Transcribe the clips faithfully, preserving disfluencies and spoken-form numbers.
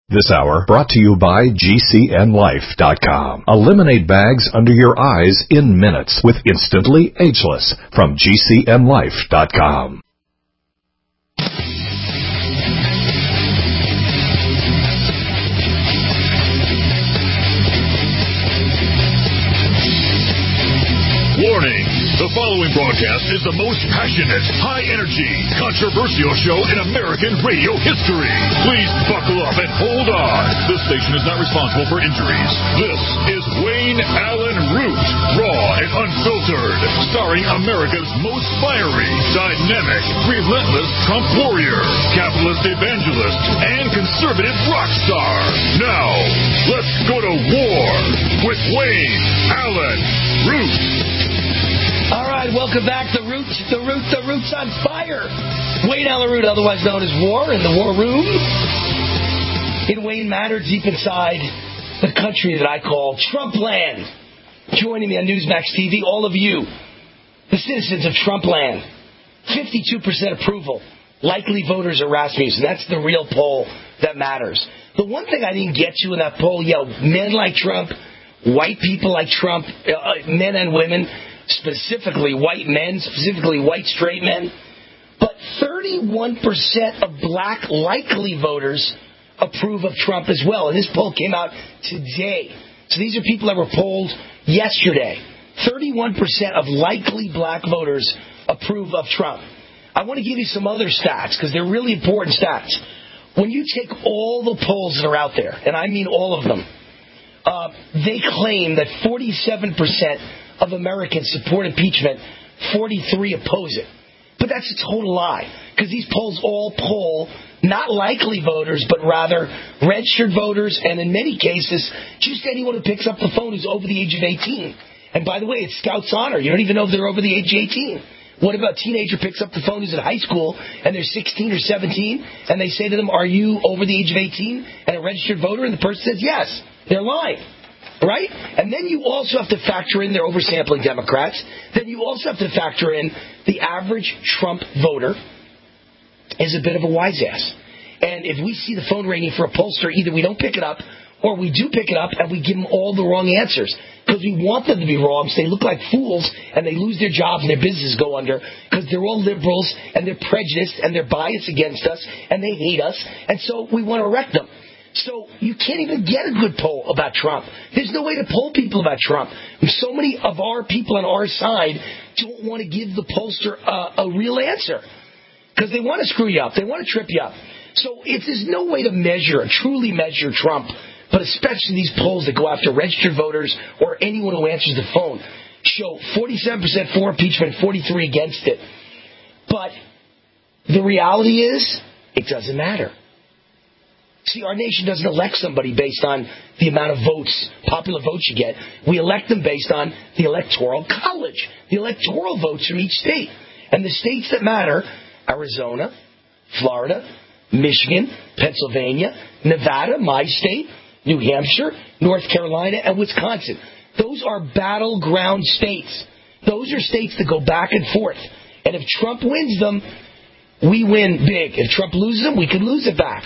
This hour brought to you by G C N Life dot com. Eliminate bags under your eyes in minutes with Instantly Ageless from G C N Life dot com. Warning! The following broadcast is the most passionate, high-energy, controversial show in American radio history. Please buckle up and hold on. This station is not responsible for injuries. This is Wayne Allen Root, raw and unfiltered, starring America's most fiery, dynamic, relentless Trump warrior, capitalist evangelist, and conservative rock star. Now, let's go to war with Wayne Allen Root. All right, welcome back. The Root, the Root, the Root's on fire. Wayne Allen Root, otherwise known as War, in the War Room. In Wayne Manor, deep inside the country that I call Trumpland. Joining me on Newsmax T V, all of you, the citizens of Trumpland. fifty-two percent approval. Likely voters are Rasmussen. That's the real poll that matters. The one thing I didn't get to in that poll, yo, men like Trump, white people like Trump, uh, men and women, specifically white men, specifically white straight men. But thirty-one percent of black likely voters approve of Trump as well. And this poll came out today. So these are people that were polled yesterday. thirty-one percent of likely black voters approve of Trump. I want to give you some other stats because they're really important stats. When you take all the polls that are out there, and I mean all of them, uh, they claim that forty-seven percent of Americans support impeachment, forty-three oppose it. But that's a total lie, because these polls all poll not likely voters, but rather registered voters, and in many cases, just anyone who picks up the phone who's over the age of eighteen. And by the way, it's Scout's honor. You don't even know if they're over the age of eighteen. What about a teenager picks up the phone who's in high school, and they're sixteen or seventeen, and they say to them, are you over the age of eighteen and a registered voter? And the person says yes. They're lying. Right? And then you also have to factor in their oversampling Democrats. Then you also have to factor in the average Trump voter is a bit of a wise ass. And if we see the phone ringing for a pollster, either we don't pick it up or we do pick it up and we give them all the wrong answers. Because we want them to be wrong so they look like fools and they lose their jobs and their businesses go under because they're all liberals and they're prejudiced and they're biased against us and they hate us. And so we want to wreck them. So you can't even get a good poll about Trump. There's no way to poll people about Trump. So many of our people on our side don't want to give the pollster a, a real answer because they want to screw you up. They want to trip you up. So it, there's no way to measure, truly measure Trump, but especially these polls that go after registered voters or anyone who answers the phone show forty-seven percent for impeachment, forty-three against it. But the reality is it doesn't matter. See, our nation doesn't elect somebody based on the amount of votes, popular votes you get. We elect them based on the Electoral College, the electoral votes from each state. And the states that matter, Arizona, Florida, Michigan, Pennsylvania, Nevada, my state, New Hampshire, North Carolina, and Wisconsin. Those are battleground states. Those are states that go back and forth. And if Trump wins them, we win big. If Trump loses them, we can lose it back.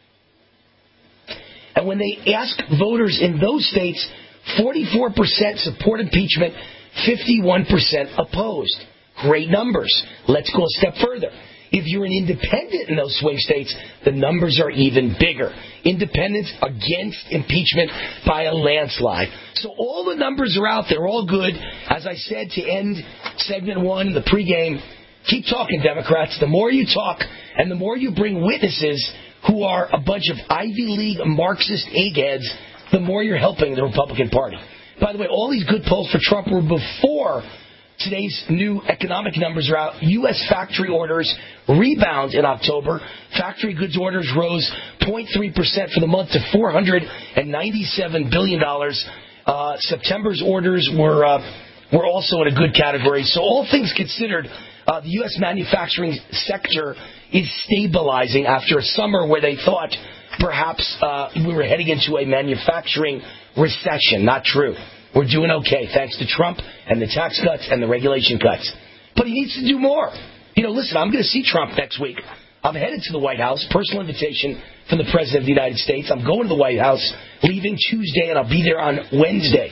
And when they ask voters in those states, forty-four percent support impeachment, fifty-one percent opposed. Great numbers. Let's go a step further. If you're an independent in those swing states, the numbers are even bigger. Independents against impeachment by a landslide. So all the numbers are out there, all good. As I said to end segment one in the pregame, keep talking, Democrats. The more you talk and the more you bring witnesses who are a bunch of Ivy League Marxist eggheads, the more you're helping the Republican Party. By the way, all these good polls for Trump were before today's new economic numbers are out. U S factory orders rebound in October. Factory goods orders rose zero point three percent for the month to four hundred ninety-seven billion dollars. Uh, September's orders were uh, were also in a good category. So all things considered, uh, the U S manufacturing sector is stabilizing after a summer where they thought perhaps uh, we were heading into a manufacturing recession. Not true. We're doing okay thanks to Trump and the tax cuts and the regulation cuts. But he needs to do more. You know, listen, I'm going to see Trump next week. I'm headed to the White House, personal invitation from the President of the United States. I'm going to the White House, leaving Tuesday, and I'll be there on Wednesday.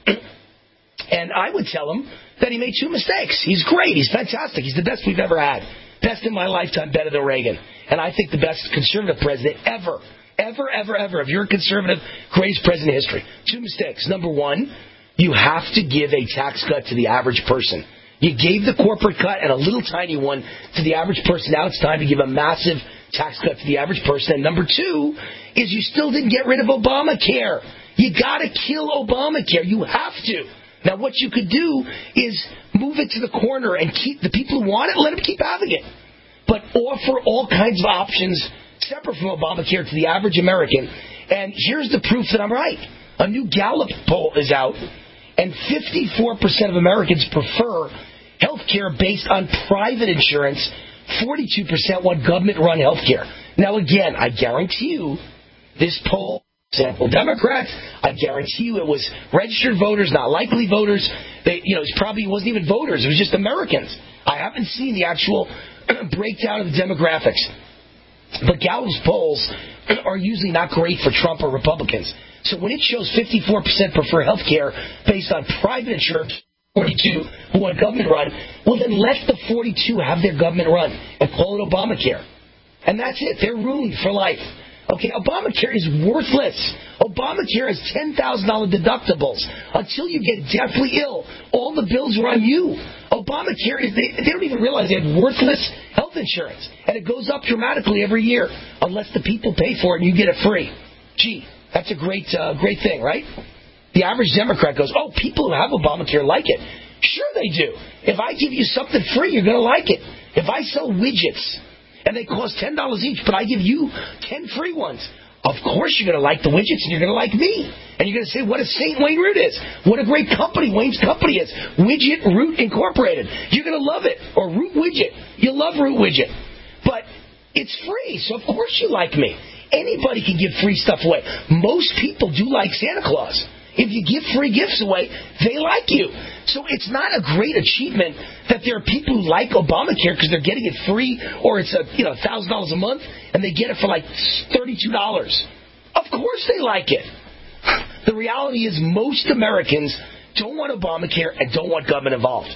And I would tell him that he made two mistakes. He's great. He's fantastic. He's the best we've ever had. Best in my lifetime, better than Reagan. And I think the best conservative president ever. Ever, ever, ever. If you're a conservative, greatest president in history. Two mistakes. Number one, you have to give a tax cut to the average person. You gave the corporate cut and a little tiny one to the average person. Now it's time to give a massive tax cut to the average person. And number two is you still didn't get rid of Obamacare. You got to kill Obamacare. You have to. Now, what you could do is move it to the corner and keep the people who want it, let them keep having it. But offer all kinds of options separate from Obamacare to the average American. And here's the proof that I'm right. A new Gallup poll is out, and fifty-four percent of Americans prefer health care based on private insurance. forty-two percent want government-run health care. Now, again, I guarantee you this poll... Sample Democrats. I guarantee you it was registered voters, not likely voters. They, you know, it probably wasn't even voters. It was just Americans. I haven't seen the actual breakdown of the demographics. But Gallup's polls are usually not great for Trump or Republicans. So when it shows fifty-four percent prefer health care based on private insurance, forty-two who want government run, well then let the forty-two have their government run and call it Obamacare. And that's it. They're ruined for life. Okay, Obamacare is worthless. Obamacare has ten thousand dollars deductibles. Until you get deathly ill, all the bills are on you. Obamacare, is they, they don't even realize they have worthless health insurance. And it goes up dramatically every year unless the people pay for it and you get it free. Gee, that's a great, uh, great thing, right? The average Democrat goes, oh, people who have Obamacare like it. Sure they do. If I give you something free, you're going to like it. If I sell widgets... and they cost ten dollars each, but I give you ten free ones. Of course you're going to like the widgets, and you're going to like me. And you're going to say, what a saint Wayne Root is. What a great company Wayne's company is. Widget Root Incorporated. You're going to love it. Or Root Widget. You love Root Widget. But it's free, so of course you like me. Anybody can give free stuff away. Most people do like Santa Claus. If you give free gifts away, they like you. So it's not a great achievement that there are people who like Obamacare because they're getting it free, or it's a you know one thousand dollars a month, and they get it for like thirty-two dollars. Of course they like it. The reality is most Americans don't want Obamacare and don't want government involved.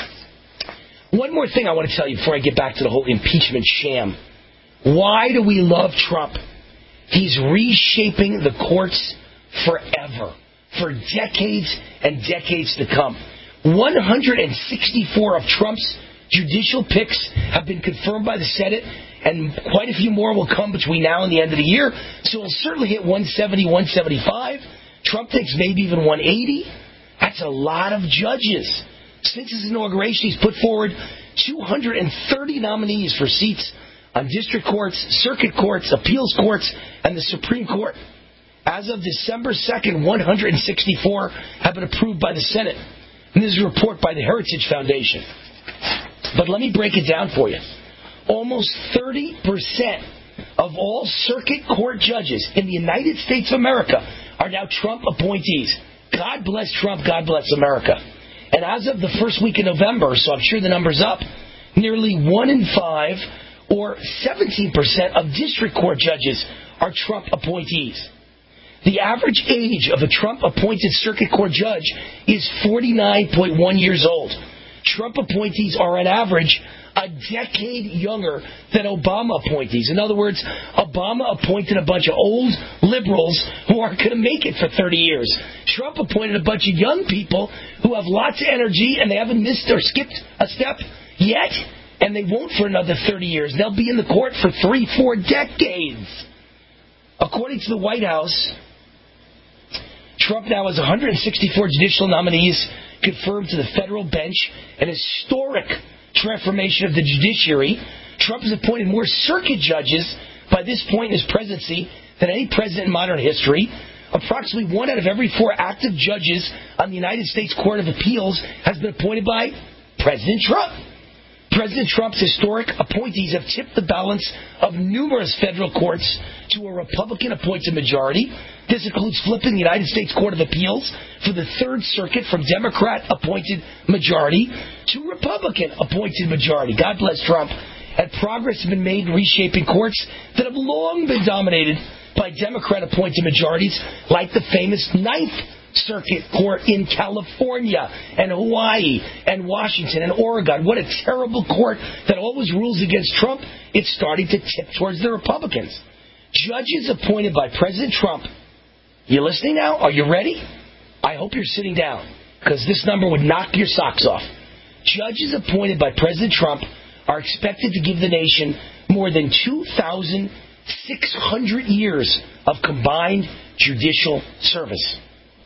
One more thing I want to tell you before I get back to the whole impeachment sham. Why do we love Trump? He's reshaping the courts forever. For decades and decades to come. one hundred sixty-four of Trump's judicial picks have been confirmed by the Senate, and quite a few more will come between now and the end of the year. So we'll certainly hit one seventy, one seventy-five. Trump thinks maybe even one eighty. That's a lot of judges. Since his inauguration, he's put forward two hundred thirty nominees for seats on district courts, circuit courts, appeals courts, and the Supreme Court. As of December second, one hundred sixty-four have been approved by the Senate. And this is a report by the Heritage Foundation. But let me break it down for you. Almost thirty percent of all circuit court judges in the United States of America are now Trump appointees. God bless Trump, God bless America. And as of the first week of November, so I'm sure the number's up, nearly one in five, or seventeen percent of district court judges are Trump appointees. The average age of a Trump-appointed circuit court judge is forty-nine point one years old. Trump appointees are, on average, a decade younger than Obama appointees. In other words, Obama appointed a bunch of old liberals who aren't going to make it for thirty years. Trump appointed a bunch of young people who have lots of energy and they haven't missed or skipped a step yet, and they won't for another thirty years. They'll be in the court for three, four decades. According to the White House, Trump now has one hundred sixty-four judicial nominees confirmed to the federal bench, an historic transformation of the judiciary. Trump has appointed more circuit judges by this point in his presidency than any president in modern history. Approximately one out of every four active judges on the United States Court of Appeals has been appointed by President Trump. President Trump's historic appointees have tipped the balance of numerous federal courts to a Republican-appointed majority. This includes flipping the United States Court of Appeals for the Third Circuit from Democrat-appointed majority to Republican-appointed majority. God bless Trump and progress has been made in reshaping courts that have long been dominated by Democrat-appointed majorities, like the famous Ninth Circuit Court in California and Hawaii and Washington and Oregon. What a terrible court that always rules against Trump. It's starting to tip towards the Republicans. Judges appointed by President Trump. You listening now? Are you ready? I hope you're sitting down, because this number would knock your socks off. Judges appointed by President Trump are expected to give the nation more than two thousand six hundred years of combined judicial service.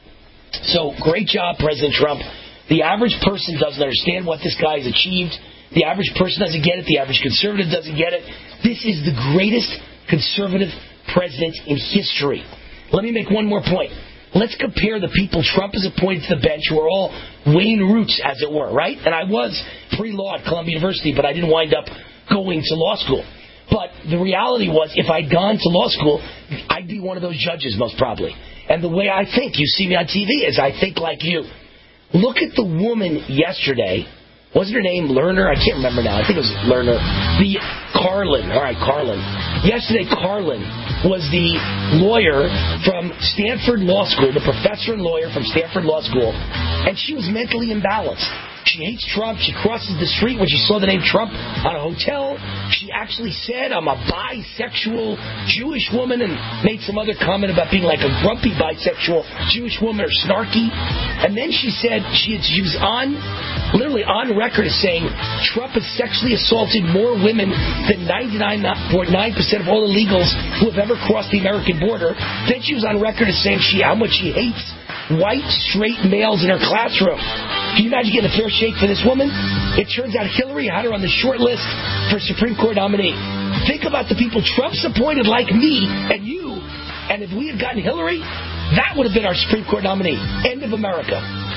So, great job, President Trump. The average person doesn't understand what this guy has achieved. The average person doesn't get it. The average conservative doesn't get it. This is the greatest conservative president in history. Let me make one more point. Let's compare the people Trump has appointed to the bench, who are all Wayne Roots, as it were, right? And I was pre-law at Columbia University, but I didn't wind up going to law school. But the reality was, if I'd gone to law school, I'd be one of those judges, most probably. And the way I think, you see me on T V, is I think like you. Look at the woman yesterday. Wasn't her name Lerner? I can't remember now. I think it was Lerner. The Carlin. All right, Carlin. Yesterday, Carlin was the lawyer from Stanford Law School, the professor and lawyer from Stanford Law School, and she was mentally imbalanced. She hates Trump. She crosses the street when she saw the name Trump on a hotel. She actually said, I'm a bisexual Jewish woman, and made some other comment about being like a grumpy bisexual Jewish woman or snarky. And then she said she, had, she was on, literally on record as saying Trump has sexually assaulted more women than ninety-nine point nine percent of all illegals who have ever crossed the American border. Then she was on record as saying she how much she hates white, straight males in her classroom. Can you imagine getting a fair shake for this woman? It turns out Hillary had her on the short list for Supreme Court nominee. Think about the people Trump's appointed, like me and you, and if we had gotten Hillary, that would have been our Supreme Court nominee. End of America.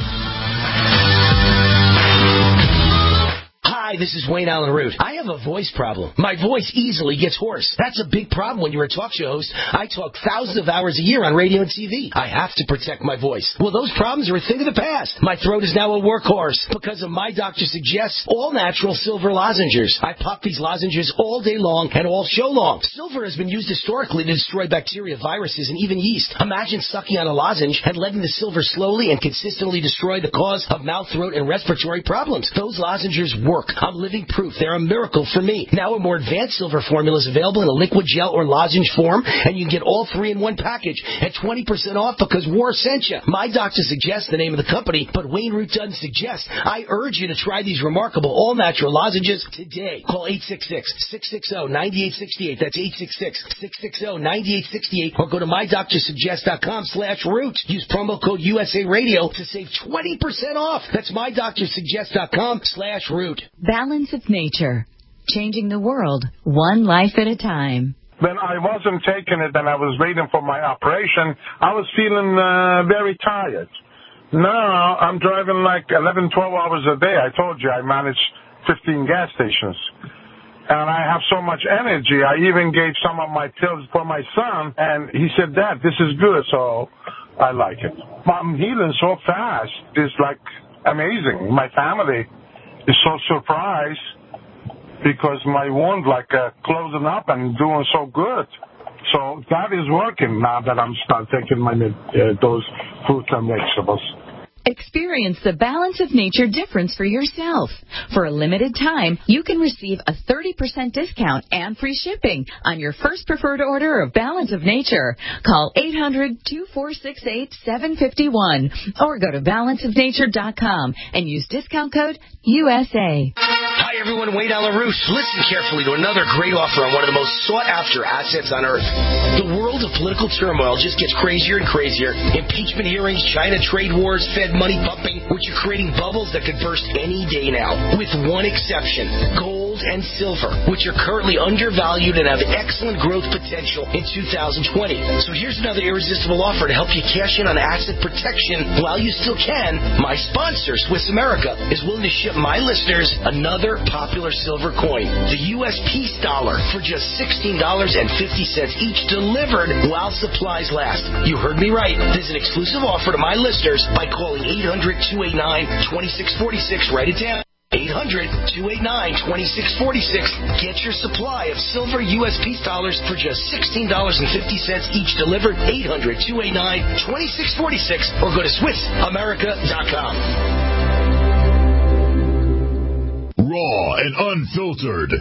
Hi, this is Wayne Allen Root. I have a voice problem. My voice easily gets hoarse. That's a big problem when you're a talk show host. I talk thousands of hours a year on radio and T V. I have to protect my voice. Well, those problems are a thing of the past. My throat is now a workhorse because of My Doctor Suggests all-natural silver lozenges. I pop these lozenges all day long and all show long. Silver has been used historically to destroy bacteria, viruses, and even yeast. Imagine sucking on a lozenge and letting the silver slowly and consistently destroy the cause of mouth, throat, and respiratory problems. Those lozenges work. I'm living proof. They're a miracle for me. Now a more advanced silver formula is available in a liquid gel or lozenge form, and you can get all three in one package at twenty percent off because war sent you. My Doctor Suggests the name of the company, but Wayne Root doesn't suggest. I urge you to try these remarkable all-natural lozenges today. Call eight six six, six six zero, nine eight six eight. That's eight six six, six six zero, nine eight six eight. Or go to my doctor suggest dot com slash root. Use promo code U S A Radio to save twenty percent off. That's my doctor suggest dot com slash root. Balance of Nature. Changing the world, one life at a time. When I wasn't taking it and I was waiting for my operation, I was feeling uh, very tired. Now I'm driving like eleven, twelve hours a day. I told you I manage fifteen gas stations. And I have so much energy. I even gave some of my pills for my son, and he said, Dad, this is good, so I like it. I'm healing so fast. It's like amazing. My family is so surprised because my wound like uh, closing up and doing so good. So that is working now that I'm start taking my uh, those fruits and vegetables. Experience the Balance of Nature difference for yourself. For a limited time, you can receive a thirty percent discount and free shipping on your first preferred order of Balance of Nature. Call eight hundred, two four six eight, seven five one or go to balance of nature dot com and use discount code U S A. Hi, everyone. Wayne Allen Root. Listen carefully to another great offer on one of the most sought-after assets on earth. The world of political turmoil just gets crazier and crazier. Impeachment hearings, China trade wars, Fed money pumping, which are creating bubbles that could burst any day now. With one exception, gold and silver, which are currently undervalued and have excellent growth potential in two thousand twenty. So here's another irresistible offer to help you cash in on asset protection while you still can. My sponsor, Swiss America, is willing to ship my listeners another popular silver coin, the U S Peace Dollar, for just sixteen dollars and fifty cents each, delivered while supplies last. You heard me right. There's an exclusive offer to my listeners by calling eight hundred, two eight nine, two six four six. Write it down. eight eight hundred, two eight nine, two six four six. Get your supply of silver U S Peace dollars for just sixteen dollars and fifty cents each delivered. eight hundred, two eight nine, two six four six or go to Swiss America dot com. Raw and unfiltered.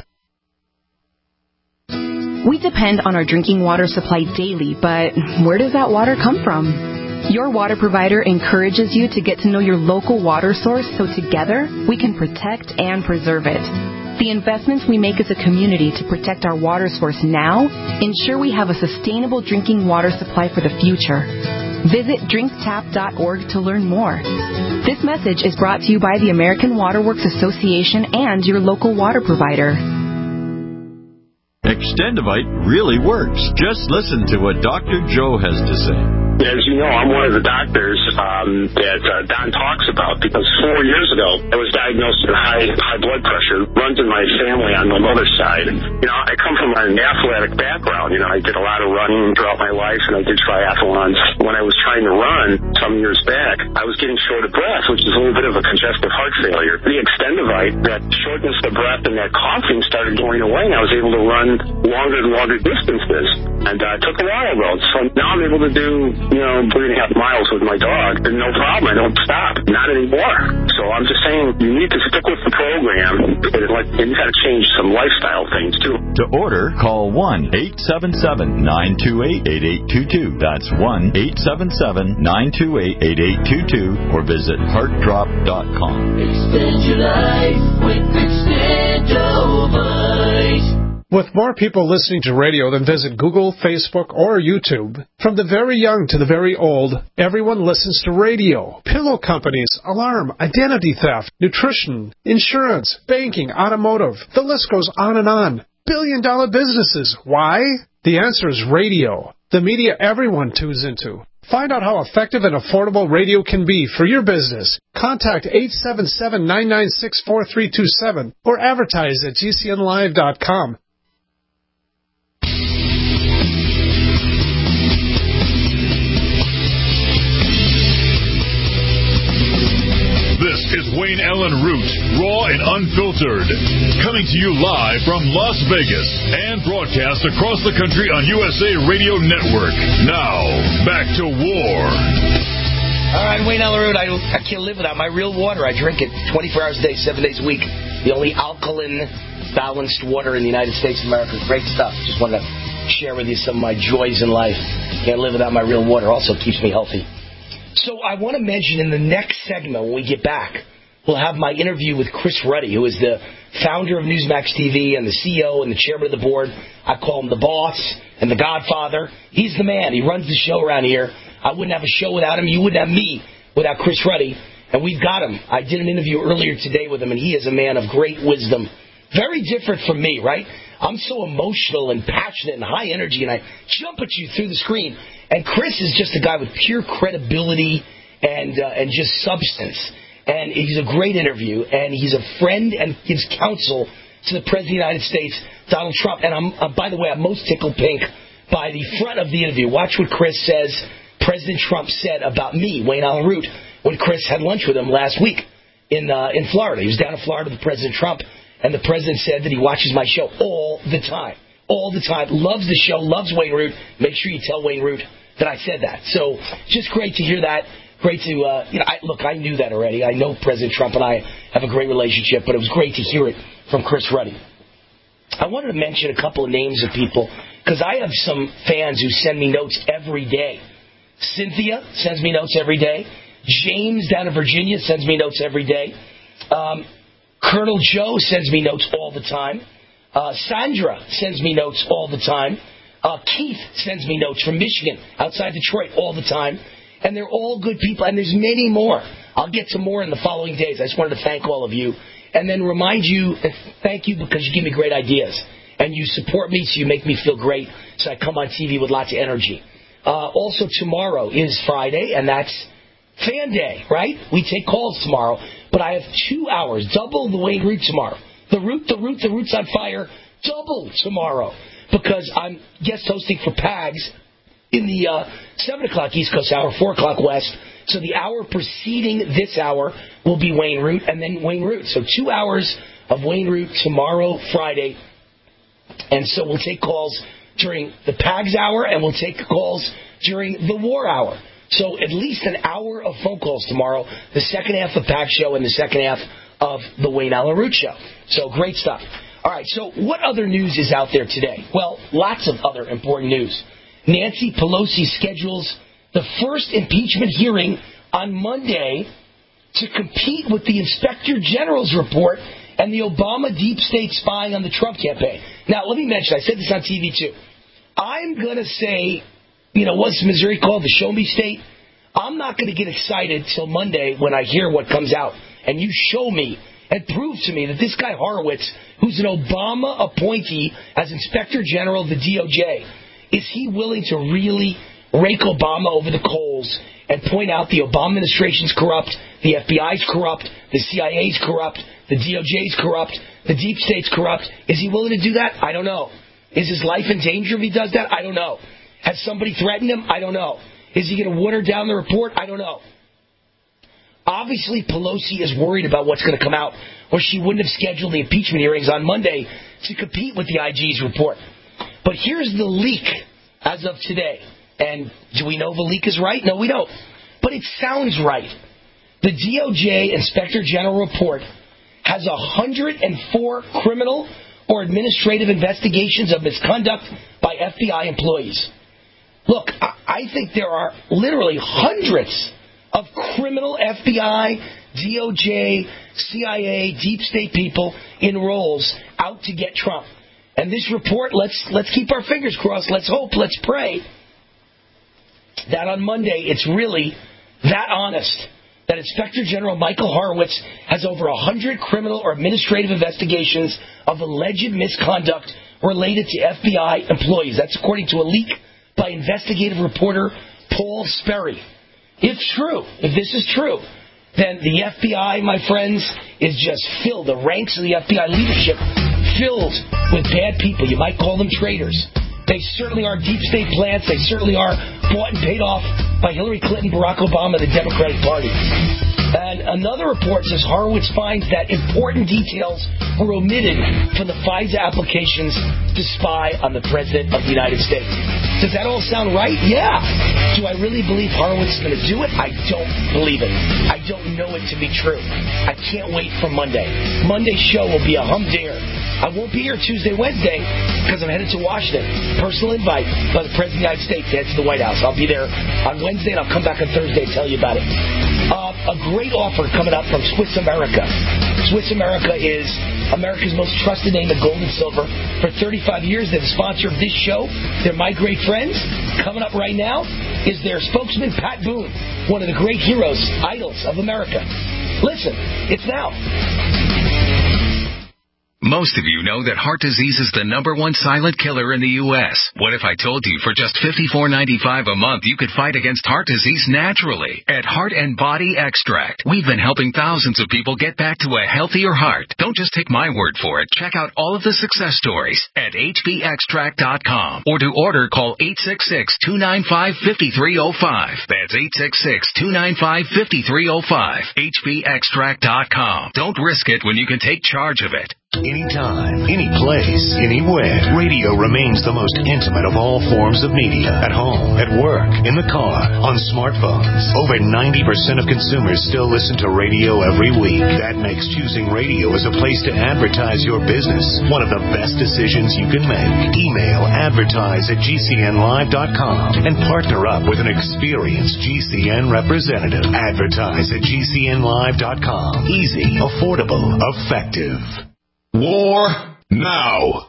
We depend on our drinking water supply daily, but where does that water come from? Your water provider encourages you to get to know your local water source so together we can protect and preserve it. The investments we make as a community to protect our water source now ensure we have a sustainable drinking water supply for the future. Visit drink tap dot org to learn more. This message is brought to you by the American Water Works Association and your local water provider. Extendivite really works. Just listen to what Doctor Joe has to say. As you know, I'm one of the doctors um, that uh, Don talks about because four years ago I was diagnosed with high high blood pressure. Runs in my family on my mother's side. You know, I come from an athletic background. You know, I did a lot of running throughout my life, and I did triathlons. When I was trying to run some years back, I was getting short of breath, which is a little bit of a congestive heart failure. The Extendivite, that shortness of breath and that coughing started going away, and I was able to run longer and longer distances. And uh, it took a while, though. So now I'm able to do, you know, three and a half miles with my dog. And no problem. I don't stop. Not anymore. So I'm just saying you need to stick with the program. And, like, and you got to change some lifestyle things, too. To order, call one eight seven seven, nine two eight, eight eight two two. That's one eight seven seven, nine two eight, eight eight two two. Or visit heart drop dot com. Extend your life with Extendivite. With more people listening to radio than visit Google, Facebook, or YouTube, from the very young to the very old, everyone listens to radio. Pillow companies, alarm, identity theft, nutrition, insurance, banking, automotive. The list goes on and on. Billion-dollar businesses. Why? The answer is radio. The media everyone tunes into. Find out how effective and affordable radio can be for your business. Contact eight seven seven, nine nine six, four three two seven or advertise at G C N live dot com. This is Wayne Allen Root, raw and unfiltered, coming to you live from Las Vegas and broadcast across the country on U S A Radio Network. Now, back to war. All right, Wayne Allen Root, I, I can't live without my real water. I drink it twenty-four hours a day, seven days a week. The only alkaline, balanced water in the United States of America. Great stuff. Just wanted to share with you some of my joys in life. Can't live without my real water. Also keeps me healthy. So I want to mention in the next segment when we get back, we'll have my interview with Chris Ruddy, who is the founder of Newsmax T V and the C E O and the chairman of the board. I call him the boss and the godfather. He's the man. He runs the show around here. I wouldn't have a show without him. You wouldn't have me without Chris Ruddy. And we've got him. I did an interview earlier today with him, and he is a man of great wisdom. Very different from me, right? I'm so emotional and passionate and high energy, and I jump at you through the screen. And Chris is just a guy with pure credibility and uh, and just substance. And he's a great interview, and he's a friend and gives counsel to the President of the United States, Donald Trump. And I'm, uh, by the way, I'm most tickled pink by the front of the interview. Watch what Chris says President Trump said about me, Wayne Allen Root, when Chris had lunch with him last week in uh, in Florida. He was down in Florida with President Trump, and the president said that he watches my show all the time. All the time. Loves the show, loves Wayne Root. Make sure you tell Wayne Root that I said that. So just great to hear that. Great to, uh, you know, I, look, I knew that already. I know President Trump and I have a great relationship, but it was great to hear it from Chris Ruddy. I wanted to mention a couple of names of people, because I have some fans who send me notes every day. Cynthia sends me notes every day. James down in Virginia sends me notes every day. Um, Colonel Joe sends me notes all the time. Uh, Sandra sends me notes all the time. Uh, Keith sends me notes from Michigan, outside Detroit, all the time. And they're all good people, and there's many more. I'll get to more in the following days. I just wanted to thank all of you. And then remind you, thank you because you give me great ideas. And you support me, so you make me feel great. So I come on T V with lots of energy. Uh, also, tomorrow is Friday, and that's Fan Day, right? We take calls tomorrow. But I have two hours, double the Wayne Root tomorrow. The Root, the Root, the Root's on fire, double tomorrow. Because I'm guest hosting for P A Gs in the uh, seven o'clock East Coast hour, four o'clock West, So the hour preceding this hour will be Wayne Root and then Wayne Root. So two hours of Wayne Root tomorrow, Friday. And so we'll take calls during the Pags hour and we'll take calls during the War hour. So at least an hour of phone calls tomorrow, the second half of Pags show and the second half of the Wayne Allen Root show. So great stuff. All right, so what other news is out there today? Well, lots of other important news. Nancy Pelosi schedules the first impeachment hearing on Monday to compete with the Inspector General's report and the Obama deep state spying on the Trump campaign. Now, let me mention, I said this on T V too. I'm going to say, you know, what's Missouri called? The show me state? I'm not going to get excited till Monday when I hear what comes out. And you show me and prove to me that this guy Horowitz, who's an Obama appointee as Inspector General of the D O J, is he willing to really rake Obama over the coals and point out the Obama administration's corrupt, the F B I's corrupt, the C I A's corrupt, the D O J's corrupt, the deep state's corrupt? Is he willing to do that? I don't know. Is his life in danger if he does that? I don't know. Has somebody threatened him? I don't know. Is he going to water down the report? I don't know. Obviously, Pelosi is worried about what's going to come out, or she wouldn't have scheduled the impeachment hearings on Monday to compete with the I G's report. But here's the leak as of today. And do we know the leak is right? No, we don't. But it sounds right. The D O J Inspector General report has one hundred four criminal or administrative investigations of misconduct by F B I employees. Look, I think there are literally hundreds of criminal F B I, D O J, C I A, deep state people in roles out to get Trump. And this report, let's let's keep our fingers crossed. Let's hope, let's pray that on Monday it's really that honest, that Inspector General Michael Horowitz has over one hundred criminal or administrative investigations of alleged misconduct related to F B I employees. That's according to a leak by investigative reporter Paul Sperry. If true, if this is true, then the F B I, my friends, is just filled, the ranks of the F B I leadership filled with bad people. You might call them traitors. They certainly are deep state plants. They certainly are bought and paid off by Hillary Clinton, Barack Obama, the Democratic Party. And another report says Horowitz finds that important details were omitted from the FISA applications to spy on the President of the United States. Does that all sound right? Yeah. Do I really believe Horowitz is going to do it? I don't believe it. I don't know it to be true. I can't wait for Monday. Monday's show will be a humdinger. I won't be here Tuesday, Wednesday, because I'm headed to Washington. Personal invite by the President of the United States to head to the White House. I'll be there on Wednesday, and I'll come back on Thursday and tell you about it. Uh, a great offer coming up from Swiss America. Swiss America is America's most trusted name in gold and silver. For thirty-five years, they're the sponsor of this show. They're my great friends. Coming up right now is their spokesman, Pat Boone, one of the great heroes, idols of America. Listen, it's now. Most of you know that heart disease is the number one silent killer in the U S What if I told you for just fifty-four ninety-five a month you could fight against heart disease naturally? At Heart and Body Extract, we've been helping thousands of people get back to a healthier heart. Don't just take my word for it. Check out all of the success stories at H B extract dot com. Or to order, call eight six six, two nine five, five three zero five. That's eight six six, two nine five, five three zero five. H B extract dot com. Don't risk it when you can take charge of it. Anytime, any place, anywhere, radio remains the most intimate of all forms of media. At home, at work, in the car, on smartphones. Over ninety percent of consumers still listen to radio every week. That makes choosing radio as a place to advertise your business one of the best decisions you can make. Email advertise at G C N live dot com and partner up with an experienced G C N representative. Advertise at G C N live dot com. Easy, affordable, effective. War now.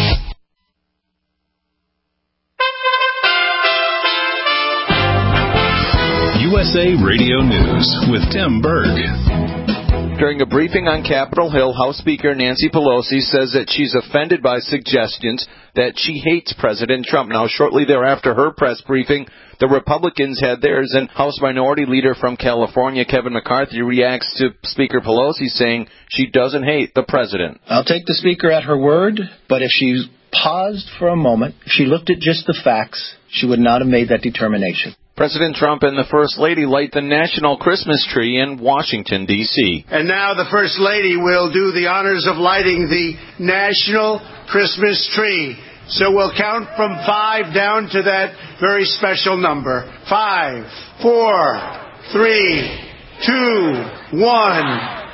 U S A Radio News with Tim Berg. During a briefing on Capitol Hill, House Speaker Nancy Pelosi says that she's offended by suggestions that she hates President Trump. Now, shortly thereafter her press briefing, the Republicans had theirs, and House Minority Leader from California, Kevin McCarthy, reacts to Speaker Pelosi saying she doesn't hate the president. I'll take the Speaker at her word, but if she paused for a moment, if she looked at just the facts, she would not have made that determination. President Trump and the First Lady light the national Christmas tree in Washington, D C And now the First Lady will do the honors of lighting the national Christmas tree. So we'll count from five down to that very special number. Five, four, three, two, one.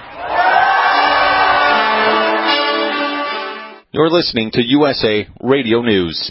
You're listening to U S A Radio News.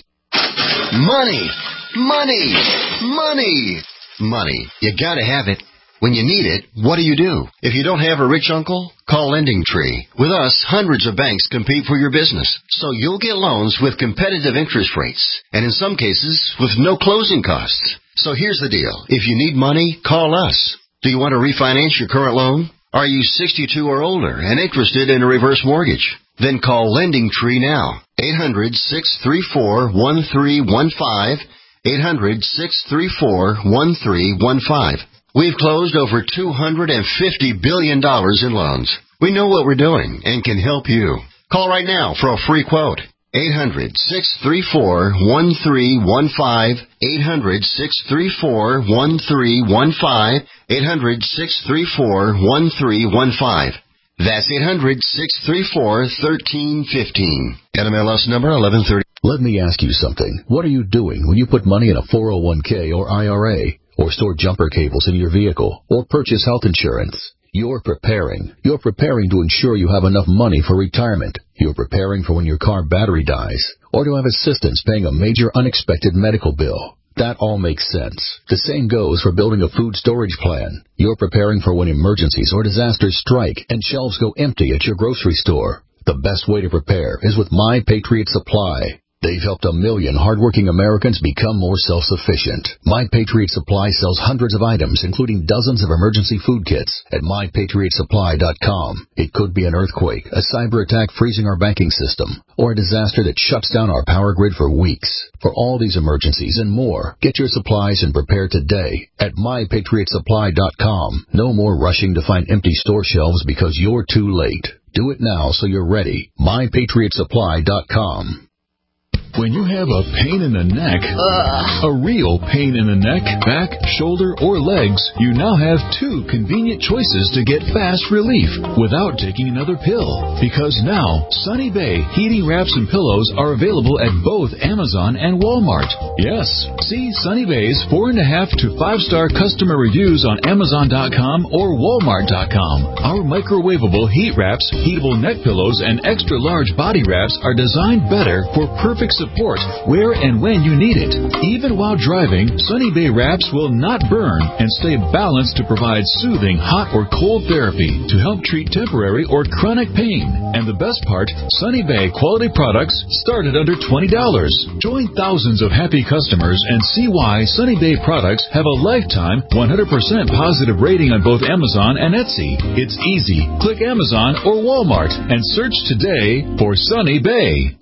Money, money, money, money. You gotta have it. When you need it, what do you do? If you don't have a rich uncle, call Lending Tree. With us, hundreds of banks compete for your business, so you'll get loans with competitive interest rates, and in some cases, with no closing costs. So here's the deal. If you need money, call us. Do you want to refinance your current loan? Are you sixty-two or older and interested in a reverse mortgage? Then call Lending Tree now. eight hundred, six three four, one three one five. eight hundred, six three four, one three one five. We've closed over two hundred fifty billion dollars in loans. We know what we're doing and can help you. Call right now for a free quote. eight hundred, six three four, one three one five. eight hundred, six three four, one three one five. eight hundred, six three four, one three one five. That's eight hundred, six three four, one three one five. N M L S number eleven thirty. Let me ask you something. What are you doing when you put money in a four oh one k or I R A, or store jumper cables in your vehicle, or purchase health insurance? You're preparing. You're preparing to ensure you have enough money for retirement. You're preparing for when your car battery dies, or to have assistance paying a major unexpected medical bill. That all makes sense. The same goes for building a food storage plan. You're preparing for when emergencies or disasters strike and shelves go empty at your grocery store. The best way to prepare is with My Patriot Supply. They've helped a million hardworking Americans become more self-sufficient. My Patriot Supply sells hundreds of items, including dozens of emergency food kits, at my patriot supply dot com. It could be an earthquake, a cyber attack freezing our banking system, or a disaster that shuts down our power grid for weeks. For all these emergencies and more, get your supplies and prepare today at my patriot supply dot com. No more rushing to find empty store shelves because you're too late. Do it now so you're ready. my patriot supply dot com. When you have a pain in the neck, Ugh. a real pain in the neck, back, shoulder, or legs, you now have two convenient choices to get fast relief without taking another pill. Because now, Sunny Bay heating wraps and pillows are available at both Amazon and Walmart. Yes, see Sunny Bay's four and a half to five star customer reviews on Amazon dot com or Walmart dot com. Our microwavable heat wraps, heatable neck pillows, and extra large body wraps are designed better for perfect support where and when you need it. Even while driving, Sunny Bay wraps will not burn and stay balanced to provide soothing hot or cold therapy to help treat temporary or chronic pain. And the best part, Sunny Bay quality products start at under twenty dollars. Join thousands of happy customers and see why Sunny Bay products have a lifetime one hundred percent positive rating on both Amazon and Etsy. It's easy. Click Amazon or Walmart and search today for Sunny Bay.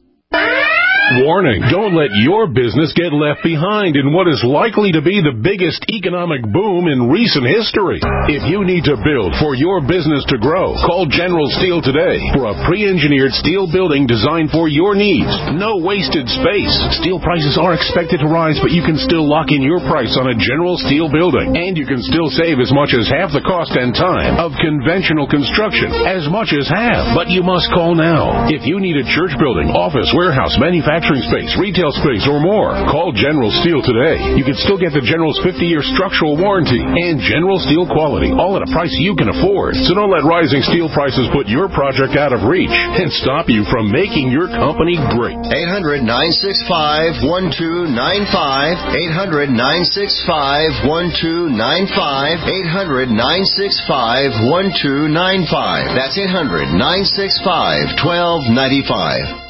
Warning, don't let your business get left behind in what is likely to be the biggest economic boom in recent history. If you need to build for your business to grow, call General Steel today for a pre-engineered steel building designed for your needs. No wasted space. Steel prices are expected to rise, but you can still lock in your price on a General Steel building. And you can still save as much as half the cost and time of conventional construction. As much as half. But you must call now. If you need a church building, office, warehouse, manufacturing space, retail space, or more, call General Steel today. You can still get the General's fifty-year structural warranty and General Steel quality, all at a price you can afford. So don't let rising steel prices put your project out of reach and stop you from making your company great. eight hundred, nine six five, one two nine five. eight hundred, nine six five, one two nine five. eight hundred, nine six five, one two nine five. That's eight hundred, nine six five, one two nine five.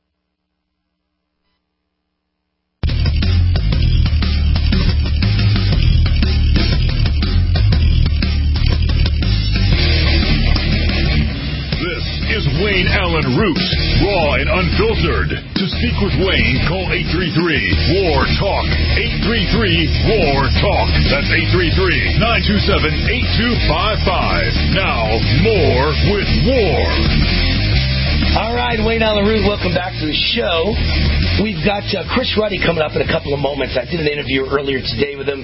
Wayne Allen Roots, raw and unfiltered. To speak with Wayne, call eight three three, W A R, TALK. eight three three, W A R, TALK. That's eight three three, nine two seven, eight two five five. Now, more with War. All right, Wayne Allen Root, welcome back to the show. We've got uh, Chris Ruddy coming up in a couple of moments. I did an interview earlier today with him.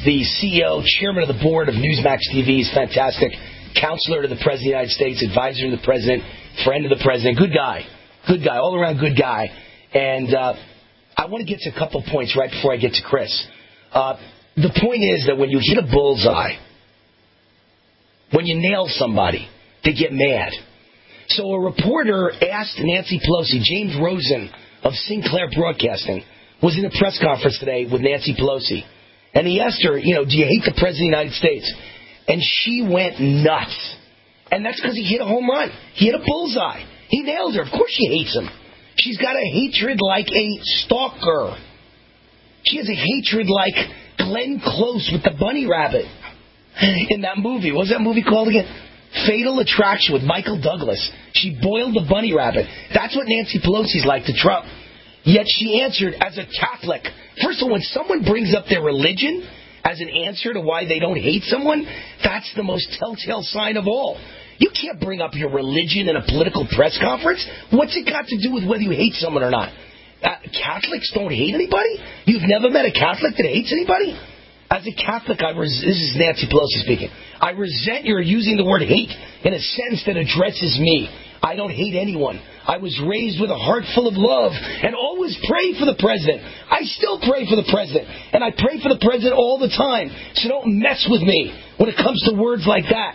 the C E O, chairman of the board of Newsmax T V. He's fantastic. Counselor to the President of the United States, advisor to the President, friend of the President. Good guy. Good guy. All around good guy. And uh, I want to get to a couple points right before I get to Chris. Uh, the point is that when you hit a bullseye, when you nail somebody, they get mad. So a reporter asked Nancy Pelosi, James Rosen of Sinclair Broadcasting, was in a press conference today with Nancy Pelosi. And he asked her, you know, do you hate the President of the United States? And she went nuts. And that's because he hit a home run. He hit a bullseye. He nailed her. Of course she hates him. She's got a hatred like a stalker. She has a hatred like Glenn Close with the bunny rabbit in that movie. What was that movie called again? Fatal Attraction with Michael Douglas. She boiled the bunny rabbit. That's what Nancy Pelosi's like to Trump. Yet she answered as a Catholic. First of all, when someone brings up their religion as an answer to why they don't hate someone, that's the most telltale sign of all. You can't bring up your religion in a political press conference. What's it got to do with whether you hate someone or not? Uh, Catholics don't hate anybody? You've never met a Catholic that hates anybody? As a Catholic, I res- this is Nancy Pelosi speaking. I resent your using the word hate in a sense that addresses me. I don't hate anyone. I was raised with a heart full of love and always prayed for the president. I still pray for the president, and I pray for the president all the time. So don't mess with me when it comes to words like that.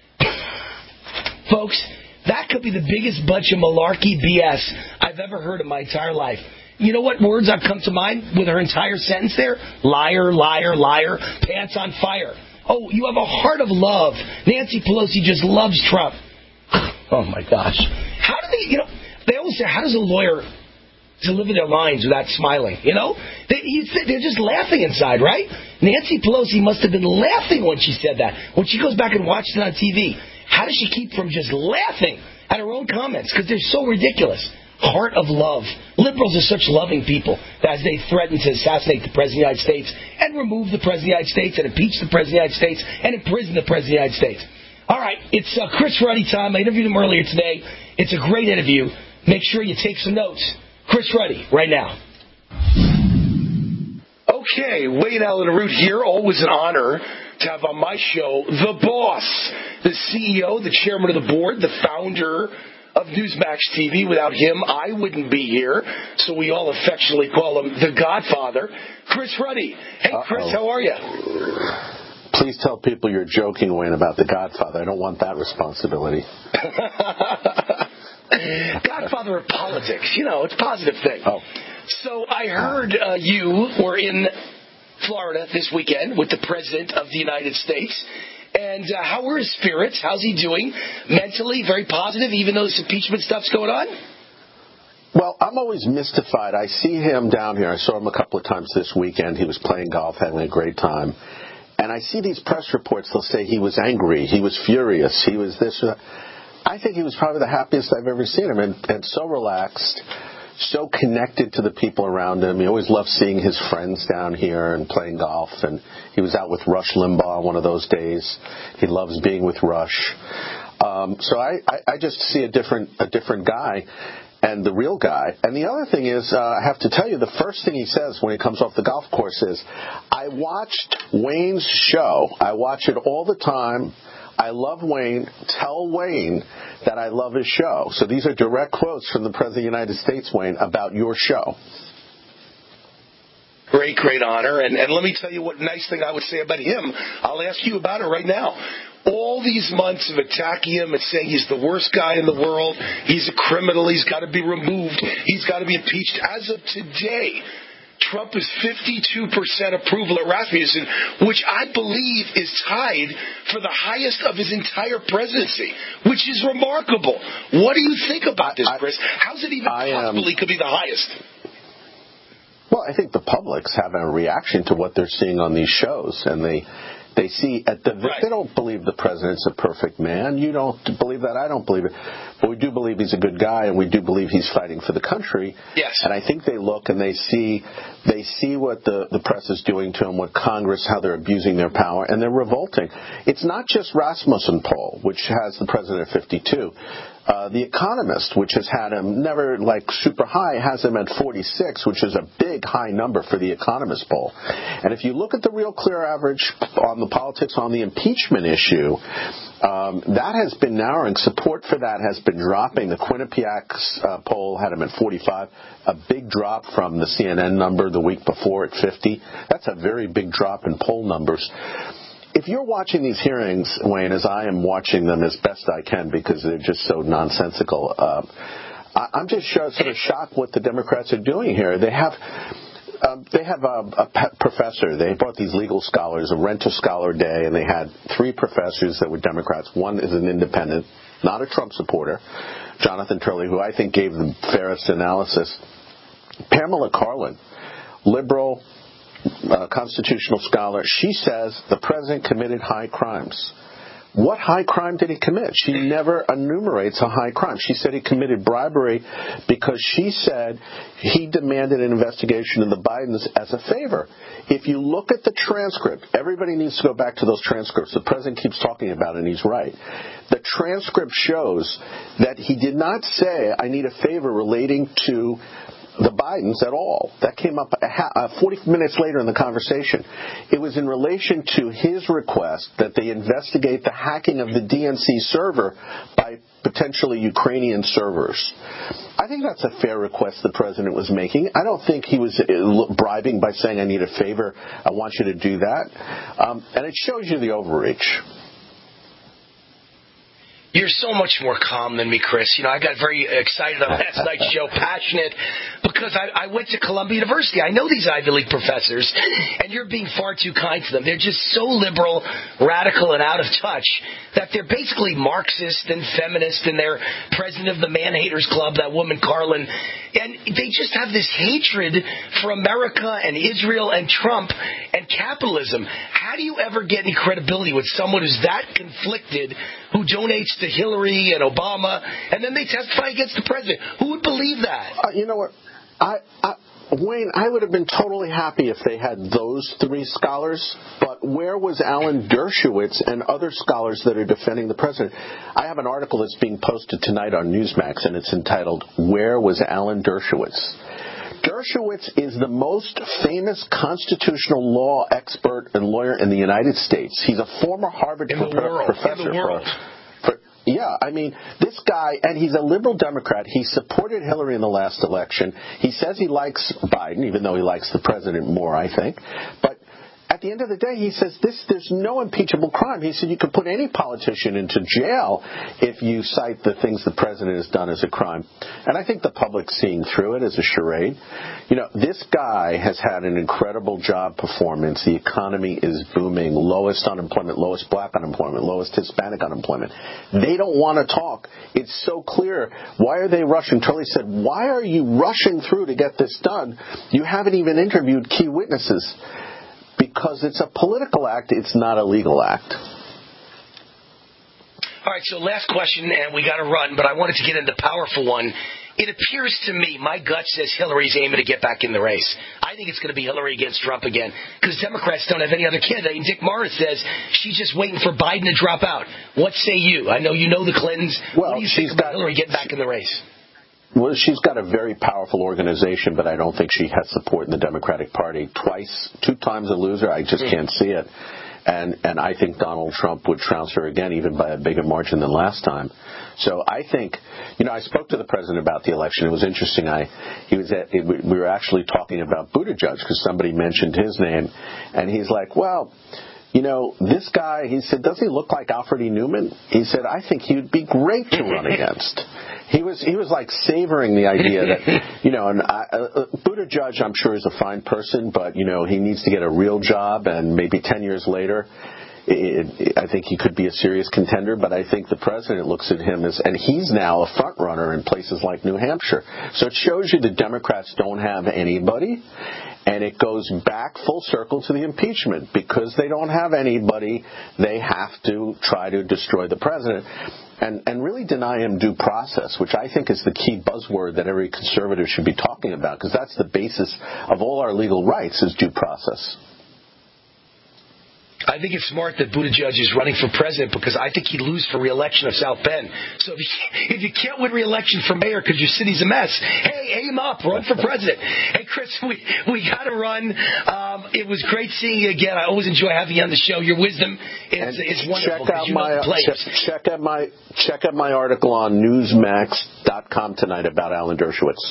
Folks, that could be the biggest bunch of malarkey B S I've ever heard in my entire life. You know what words have come to mind with her entire sentence there? Liar, liar, liar, pants on fire. Oh, you have a heart of love. Nancy Pelosi just loves Trump. Oh, my gosh. How do they, you know, they always say, how does a lawyer deliver their lines without smiling? You know? They, they're just laughing inside, right? Nancy Pelosi must have been laughing when she said that. When she goes back and watches it on T V, how does she keep from just laughing at her own comments? Because they're so ridiculous. Heart of love. Liberals are such loving people that as they threaten to assassinate the President of the United States and remove the President of the United States and impeach the President of the United States and imprison the President of the United States. All right, it's uh, Chris Ruddy time. I interviewed him earlier today. It's a great interview. Make sure you take some notes. Chris Ruddy, right now. Okay, Wayne Allen Root here. Always an honor to have on my show the boss, the C E O, the chairman of the board, the founder of Newsmax T V. Without him, I wouldn't be here. So we all affectionately call him the Godfather, Chris Ruddy. Hey, Chris, Uh-oh. How are you? Please tell people you're joking, Wayne, about the Godfather. I don't want that responsibility. Godfather of politics. You know, it's a positive thing. Oh. So I heard uh, you were in Florida this weekend with the President of the United States. And uh, how were his spirits? How's he doing? Mentally, very positive, even though this impeachment stuff's going on? Well, I'm always mystified. I see him down here. I saw him a couple of times this weekend. He was playing golf, having a great time. And I see these press reports. They'll say he was angry, he was furious, he was this. Uh, I think he was probably the happiest I've ever seen him, and, and so relaxed, so connected to the people around him. He always loved seeing his friends down here and playing golf. And he was out with Rush Limbaugh one of those days. He loves being with Rush. Um, so I, I, I just see a different a different guy. And the real guy. And the other thing is, uh, I have to tell you, the first thing he says when he comes off the golf course is, I watched Wayne's show. I watch it all the time. I love Wayne. Tell Wayne that I love his show. So these are direct quotes from the President of the United States, Wayne, about your show. Great, great honor. And, and let me tell you what nice thing I would say about him. I'll ask you about it right now. All these months of attacking him and saying he's the worst guy in the world, he's a criminal, he's got to be removed, he's got to be impeached. As of today, Trump is fifty-two percent approval at Rasmussen, which I believe is tied for the highest of his entire presidency, which is remarkable. What do you think about this, Chris? How's it even I, possible um, he could be the highest? Well, I think the public's having a reaction to what they're seeing on these shows, and they they see at the right. They don't believe the president's a perfect man. You don't believe that. I don't believe it. but we do believe he's a good guy, and we do believe he's fighting for the country. Yes. And I think they look and they see they see what the, the press is doing to him, what Congress, how they're abusing their power, and they're revolting. It's not just Rasmussen poll, which has the president at fifty-two. Uh, the Economist, which has had him never like super high, has him at forty-six, which is a big high number for the Economist poll. And if you look at the Real Clear average on the politics on the impeachment issue, um, that has been narrowing. Support for that has been dropping. The Quinnipiac uh, poll had him at forty-five, a big drop from the C N N number the week before at fifty. That's a very big drop in poll numbers. If you're watching these hearings, Wayne, as I am watching them as best I can because they're just so nonsensical, uh, I, I'm just sort of shocked what the Democrats are doing here. They have um, they have a, a professor. They brought these legal scholars, a Rent-a-Scholar Day, and they had three professors that were Democrats. One is an independent, not a Trump supporter, Jonathan Turley, who I think gave the fairest analysis. Pamela Karlan, liberal, Uh, constitutional scholar, she says the president committed high crimes. What high crime did he commit? She never enumerates a high crime. She said he committed bribery because she said he demanded an investigation of the Bidens as a favor. If you look at the transcript, everybody needs to go back to those transcripts. The president keeps talking about it, and he's right. The transcript shows that he did not say, I need a favor relating to the Bidens at all. That came up a ha- uh, forty minutes later in the conversation. It was in relation to his request that they investigate the hacking of the D N C server by potentially Ukrainian servers. I think that's a fair request the president was making. I don't think he was uh, bribing by saying, I need a favor, I want you to do that. Um, and it shows you the overreach. You're so much more calm than me, Chris. You know, I got very excited on last night's show, passionate, because I, I went to Columbia University. I know these Ivy League professors, and you're being far too kind to them. They're just so liberal, radical, and out of touch that they're basically Marxist and feminist, and they're president of the Man Haters Club, that woman Karlan, and they just have this hatred for America and Israel and Trump and capitalism. How do you ever get any credibility with someone who's that conflicted, who donates to Hillary and Obama, and then they testify against the president? Who would believe that? Uh, you know what? I, I, Wayne, I would have been totally happy if they had those three scholars, but where was Alan Dershowitz and other scholars that are defending the president? I have an article that's being posted tonight on Newsmax, and it's entitled, Where Was Alan Dershowitz? Dershowitz is the most famous constitutional law expert and lawyer in the United States. He's a former Harvard in the pro- world. professor. In the world. For, for, yeah, I mean, this guy, and he's a liberal Democrat. He supported Hillary in the last election. He says he likes Biden, even though he likes the president more, I think. But at the end of the day, he says this: there's no impeachable crime. He said you could put any politician into jail if you cite the things the president has done as a crime. And I think the public's seeing through it as a charade. You know, this guy has had an incredible job performance. The economy is booming. Lowest unemployment, lowest black unemployment, lowest Hispanic unemployment. They don't want to talk. It's so clear. Why are they rushing? Turley said, why are you rushing through to get this done? You haven't even interviewed key witnesses. Because it's a political act, it's not a legal act. All right, so last question, and we got to run, but I wanted to get into the powerful one. It appears to me, my gut says Hillary's aiming to get back in the race. I think it's going to be Hillary against Trump again, because Democrats don't have any other candidate. And Dick Morris says she's just waiting for Biden to drop out. What say you? I know you know the Clintons. Well, what do you she's think about got, Hillary getting back in the race? Well, she's got a very powerful organization, but I don't think she has support in the Democratic Party. Twice, two times a loser, I just can't see it. And and I think Donald Trump would trounce her again, even by a bigger margin than last time. So I think, you know, I spoke to the president about the election. It was interesting. I he was at, it, we were actually talking about Buttigieg because somebody mentioned his name, and he's like, well, you know, this guy, he said, doesn't he look like Alfred E. Newman? He said, I think he would be great to run against. He was he was like savoring the idea that, you know, and I, uh, Buttigieg, I'm sure, is a fine person, but, you know, he needs to get a real job, and maybe ten years later, it, it, I think he could be a serious contender. But I think the president looks at him as, and he's now a front runner in places like New Hampshire. So it shows you the Democrats don't have anybody. And it goes back full circle to the impeachment. Because they don't have anybody, they have to try to destroy the president and, and really deny him due process, which I think is the key buzzword that every conservative should be talking about, because that's the basis of all our legal rights is due process. I think it's smart that Buttigieg is running for president because I think he'd lose for re-election of South Bend. So if you, if you can't win re-election for mayor because your city's a mess, hey, aim up, run for president. Hey, Chris, we we got to run. Um, it was great seeing you again. I always enjoy having you on the show. Your wisdom is, is wonderful. Check out you my know the players. check, check out my check out my article on Newsmax dot com tonight about Alan Dershowitz.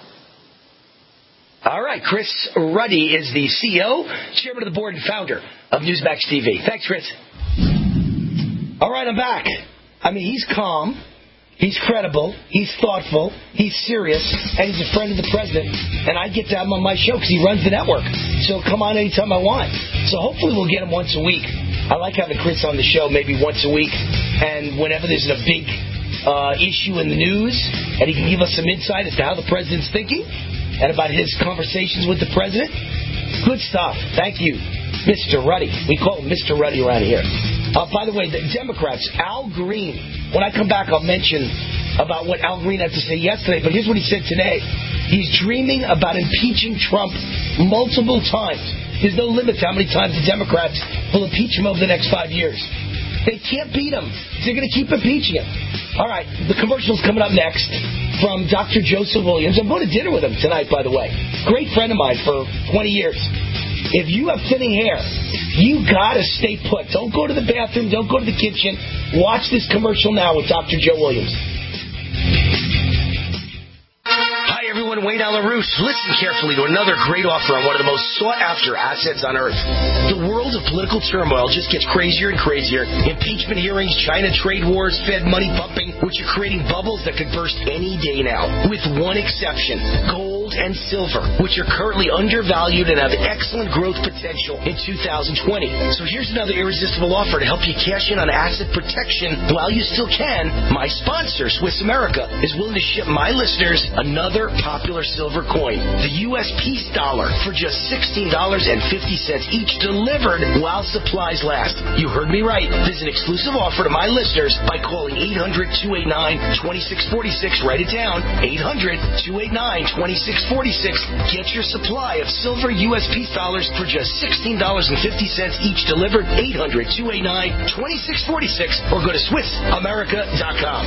All right, Chris Ruddy is the C E O, chairman of the board and founder of Newsmax T V. Thanks, Chris. All right, I'm back. I mean, he's calm, he's credible, he's thoughtful, he's serious, and he's a friend of the president. And I get to have him on my show because he runs the network. So come on anytime I want. So hopefully we'll get him once a week. I like having Chris on the show maybe once a week. And whenever there's a big uh, issue in the news, and he can give us some insight as to how the president's thinking and about his conversations with the president. Good stuff. Thank you, Mister Ruddy. We call him Mister Ruddy around here. Uh, by the way, the Democrats, Al Green, when I come back, I'll mention about what Al Green had to say yesterday, but here's what he said today. He's dreaming about impeaching Trump multiple times. There's no limit to how many times the Democrats will impeach him over the next five years. They can't beat him. They're going to keep impeaching him. All right, the commercial's coming up next from Doctor Joseph Williams. I'm going to dinner with him tonight, by the way. Great friend of mine for twenty years. If you have thinning hair, you got to stay put. Don't go to the bathroom. Don't go to the kitchen. Watch this commercial now with Doctor Joe Williams. Hi, everyone. Wayne Allyn Root. Listen carefully to another great offer on one of the most sought-after assets on earth. The world of political turmoil just gets crazier and crazier. Impeachment hearings, China trade wars, Fed money pumping, which are creating bubbles that could burst any day now. With one exception, gold and silver, which are currently undervalued and have excellent growth potential in two thousand twenty. So here's another irresistible offer to help you cash in on asset protection while you still can. My sponsor, Swiss America, is willing to ship my listeners another popular silver coin, the U S Peace Dollar, for just sixteen dollars and fifty cents each, delivered while supplies last. You heard me right. There's an exclusive offer to my listeners by calling eight hundred, two eight nine, two six four six. Write it down, eight hundred, two eight nine, two six four six. Get your supply of silver U S Peace Dollars for just sixteen dollars and fifty cents each, delivered, eight hundred, two eight nine, two six four six, or go to Swiss America dot com.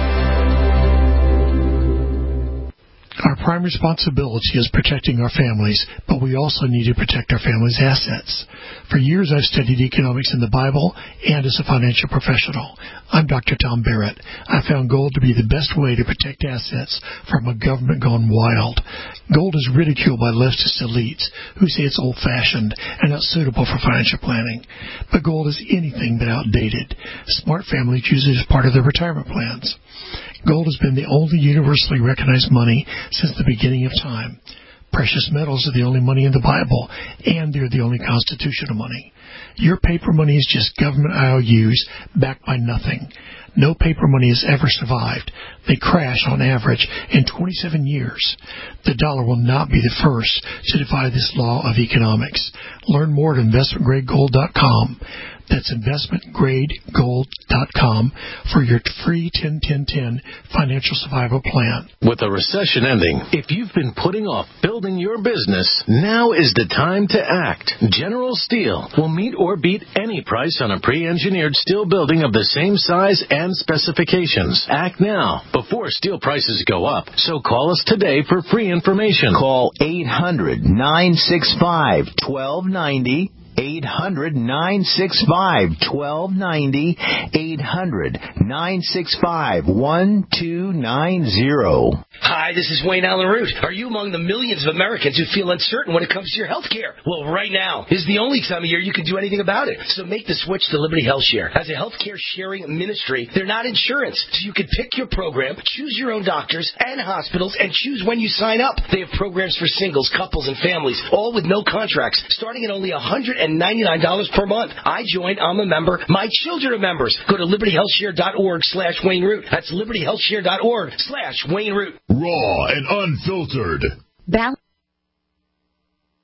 Our prime responsibility is protecting our families, but we also need to protect our families' assets. For years, I've studied economics in the Bible and as a financial professional. I'm Doctor Tom Barrett. I found gold to be the best way to protect assets from a government gone wild. Gold is ridiculed by leftist elites who say it's old-fashioned and not suitable for financial planning. But gold is anything but outdated. Smart families use it as part of their retirement plans. Gold has been the only universally recognized money since the beginning of time. Precious metals are the only money in the Bible, and they're the only constitutional money. Your paper money is just government I O Us backed by nothing. No paper money has ever survived. They crash on average in twenty-seven years. The dollar will not be the first to defy this law of economics. Learn more at investment grade gold dot com. That's investment grade gold dot com for your free ten ten ten financial survival plan. With the recession ending, if you've been putting off building your business, now is the time to act. General Steel will meet or beat any price on a pre-engineered steel building of the same size and specifications. Act now before steel prices go up. So call us today for free information. Call eight hundred, nine six five, one two nine zero. eight hundred, nine six five, one two nine zero. eight hundred, nine six five, one two nine zero. Hi, this is Wayne Allyn Root. Are you among the millions of Americans who feel uncertain when it comes to your health care? Well, right now is the only time of year you can do anything about it. So make the switch to Liberty Health Share. As a health care sharing ministry, they're not insurance, so you can pick your program, choose your own doctors and hospitals, and choose when you sign up. They have programs for singles, couples, and families, all with no contracts, starting at only one hundred ninety-nine dollars per month. I joined. I'm a member. My children are members. Go to liberty health share dot org slash Wayne Root. That's liberty health share dot org slash Wayne Root. Raw and unfiltered. Balance.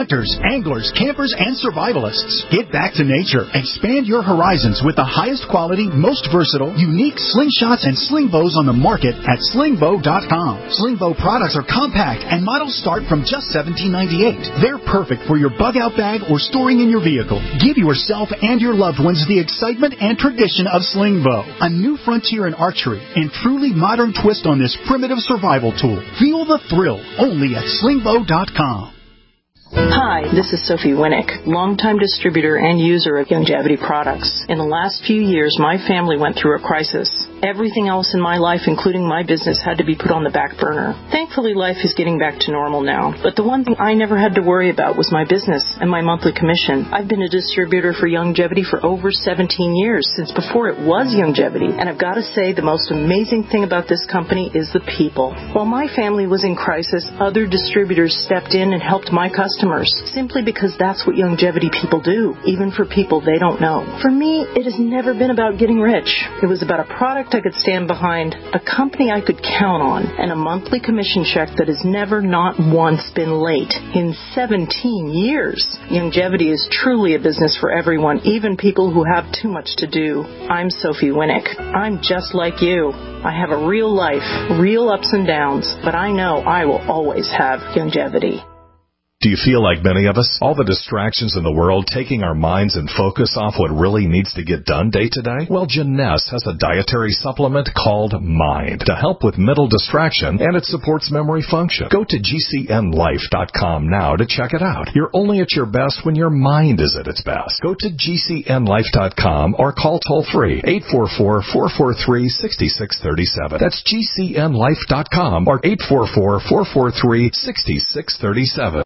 hunters, anglers, campers, and survivalists. Get back to nature. Expand your horizons with the highest quality, most versatile, unique slingshots and sling bows on the market at sling bow dot com. Sling bow products are compact and models start from just seventeen ninety-eight. They're perfect for your bug out bag or storing in your vehicle. Give yourself and your loved ones the excitement and tradition of sling bow, a new frontier in archery and truly modern twist on this primitive survival tool. Feel the thrill only at sling bow dot com. Hi, this is Sophie Winnick, longtime distributor and user of Youngevity products. In the last few years, my family went through a crisis. Everything else in my life, including my business, had to be put on the back burner. Thankfully, life is getting back to normal now. But the one thing I never had to worry about was my business and my monthly commission. I've been a distributor for Youngevity for over seventeen years, since before it was Youngevity. And I've got to say, the most amazing thing about this company is the people. While my family was in crisis, other distributors stepped in and helped my customers, simply because that's what Youngevity people do, even for people they don't know. For me, it has never been about getting rich. It was about a product I could stand behind, a company I could count on, and a monthly commission check that has never, not once, been late in seventeen years. Youngevity is truly a business for everyone, even people who have too much to do. I'm Sophie Winnick. I'm just like you. I have a real life, real ups and downs, but I know I will always have Youngevity. Do you feel like many of us? All the distractions in the world taking our minds and focus off what really needs to get done day to day? Well, Jeunesse has a dietary supplement called Mind to help with mental distraction, and it supports memory function. Go to G C N life dot com now to check it out. You're only at your best when your mind is at its best. Go to G C N life dot com or call toll-free eight four four, four four three, six six three seven. That's G C N life dot com or eight four four, four four three, six six three seven.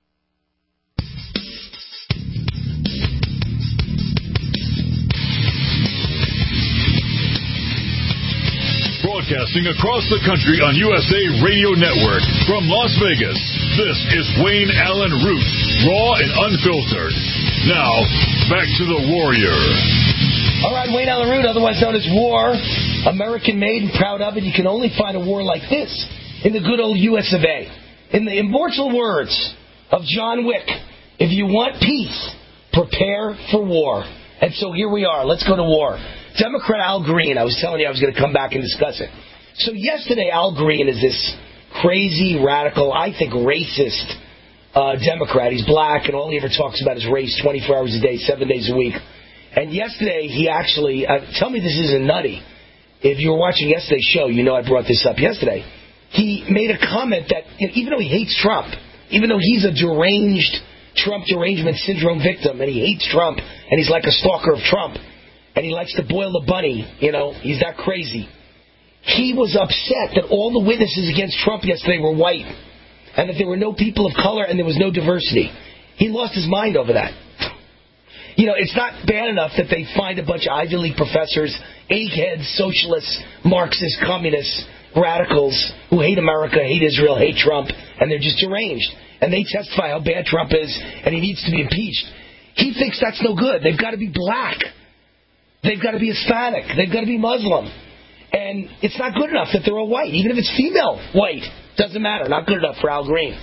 Broadcasting across the country on U S A Radio Network from Las Vegas, this is Wayne Allen Root, raw and unfiltered. Now, back to the Warrior. All right, Wayne Allen Root, otherwise known as War, American-made and proud of it. You can only find a war like this in the good old U S of A. In the immortal words of John Wick, if you want peace, prepare for war. And so here we are. Let's go to war. Democrat Al Green, I was telling you I was going to come back and discuss it. So yesterday, Al Green is this crazy, radical, I think racist uh, Democrat. He's black, and all he ever talks about is race twenty-four hours a day, seven days a week. And yesterday, he actually, uh, tell me this isn't nutty. If you were watching yesterday's show, you know I brought this up yesterday. He made a comment that, you know, even though he hates Trump, even though he's a deranged Trump derangement syndrome victim, and he hates Trump, and he's like a stalker of Trump, and he likes to boil the bunny, you know, he's that crazy. He was upset that all the witnesses against Trump yesterday were white, and that there were no people of color and there was no diversity. He lost his mind over that. You know, it's not bad enough that they find a bunch of Ivy League professors, eggheads, socialists, Marxists, communists, radicals who hate America, hate Israel, hate Trump, and they're just deranged. And they testify how bad Trump is and he needs to be impeached. He thinks that's no good. They've got to be black. They've got to be Hispanic. They've got to be Muslim. And it's not good enough that they're all white. Even if it's female white, doesn't matter. Not good enough for Al Green.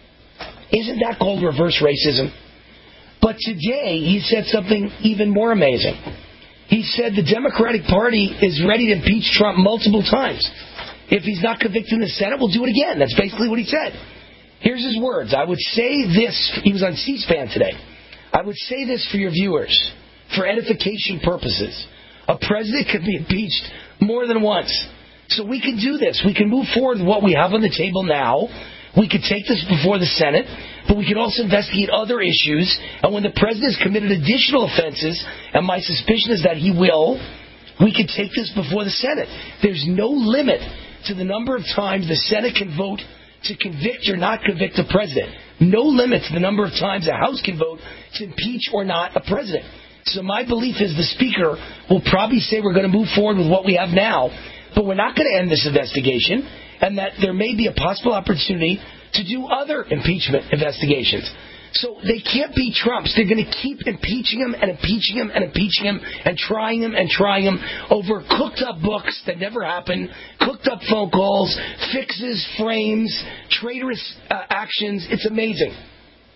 Isn't that called reverse racism? But today, he said something even more amazing. He said the Democratic Party is ready to impeach Trump multiple times. If he's not convicted in the Senate, we'll do it again. That's basically what he said. Here's his words. I would say this. He was on C-SPAN today. I would say this for your viewers, for edification purposes. A president can be impeached more than once. So we can do this. We can move forward with what we have on the table now. We could take this before the Senate, but we could also investigate other issues. And when the president has committed additional offenses, and my suspicion is that he will, we could take this before the Senate. There's no limit to the number of times the Senate can vote to convict or not convict a president. No limit to the number of times the House can vote to impeach or not a president. So my belief is the Speaker will probably say we're going to move forward with what we have now, but we're not going to end this investigation, and that there may be a possible opportunity to do other impeachment investigations. So they can't be Trumps. They're going to keep impeaching him and impeaching him and impeaching him and trying him and trying him over cooked-up books that never happened, cooked-up phone calls, fixes, frames, traitorous uh, actions. It's amazing.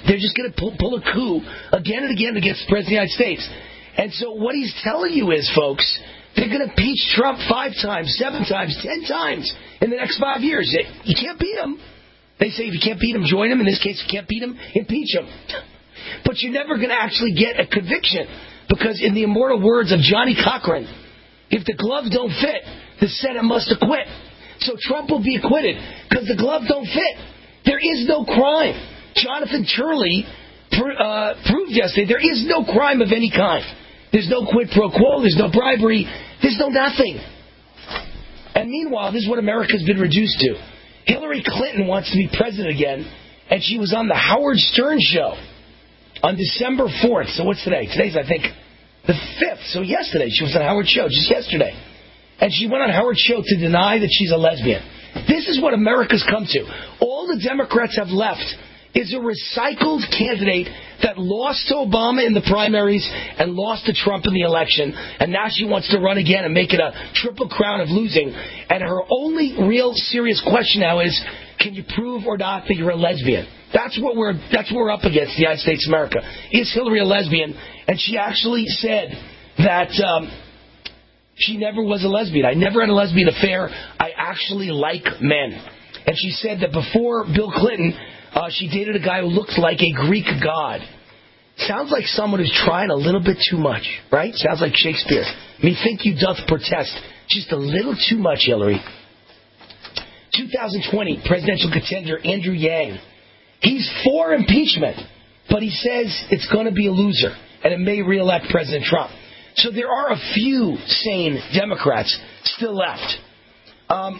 They're just going to pull, pull a coup again and again against the President of the United States. And so what he's telling you is, folks, they're going to impeach Trump five times, seven times, ten times in the next five years. You can't beat him. They say if you can't beat him, join him. In this case, if you can't beat him, impeach him. But you're never going to actually get a conviction because in the immortal words of Johnny Cochran, if the gloves don't fit, the Senate must acquit. So Trump will be acquitted because the gloves don't fit. There is no crime. Jonathan Turley pr- uh, proved yesterday there is no crime of any kind. There's no quid pro quo. There's no bribery. There's no nothing. And meanwhile, this is what America's been reduced to. Hillary Clinton wants to be president again, and she was on the Howard Stern show on December fourth. So what's today? Today's, I think, the fifth. So yesterday, she was on Howard Show, just yesterday. And she went on Howard Show to deny that she's a lesbian. This is what America's come to. All the Democrats have left is a recycled candidate that lost to Obama in the primaries and lost to Trump in the election. And now she wants to run again and make it a triple crown of losing. And her only real serious question now is, can you prove or not that you're a lesbian? That's what we're that's what we're up against, the United States of America. Is Hillary a lesbian? And she actually said that um, she never was a lesbian. I never had a lesbian affair. I actually like men. And she said that before Bill Clinton, uh, she dated a guy who looked like a Greek god. Sounds like someone who's trying a little bit too much, right? Sounds like Shakespeare. Methinks you doth protest. Just a little too much, Hillary. twenty twenty presidential contender Andrew Yang. He's for impeachment, but he says it's going to be a loser, and it may reelect President Trump. So there are a few sane Democrats still left. Um,